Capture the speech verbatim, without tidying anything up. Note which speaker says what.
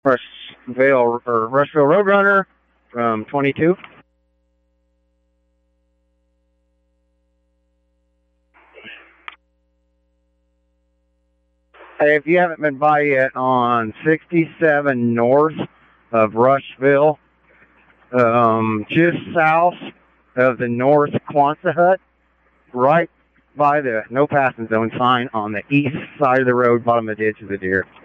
Speaker 1: Rushville or Rushville Roadrunner from twenty-two. Hey, if you haven't been by yet on sixty-seven north of Rushville, um, just south of the North Quonset Hut, right by the no passing zone sign on the east side of the road, bottom of the ditch is a deer.